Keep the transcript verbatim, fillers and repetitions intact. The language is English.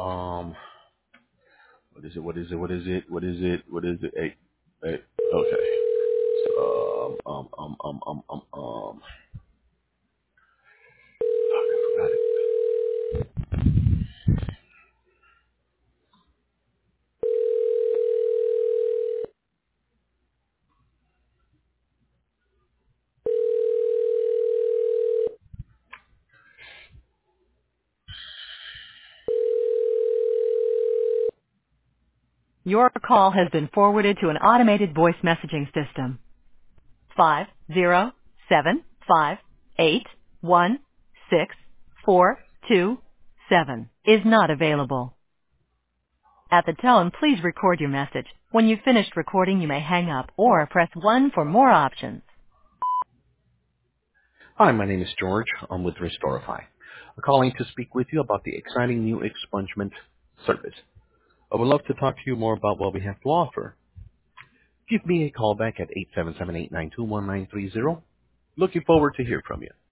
Um, what is it? What is it? What is it? What is it? What is it? Hey, hey. Okay. So, um, um, um, um, um, um, um. I forgot it. Your call has been forwarded to an automated voice messaging system. Five zero seven five eight one six four two seven is not available. At the tone, please record your message. When you've finished recording, you may hang up or press one for more options. Hi, my name is George. I'm with Restorify. I'm calling to speak with you about the exciting new expungement service. I would love to talk to you more about what we have to offer. Give me a call back at eight seven seven, eight nine two, one nine three zero. Looking forward to hear from you.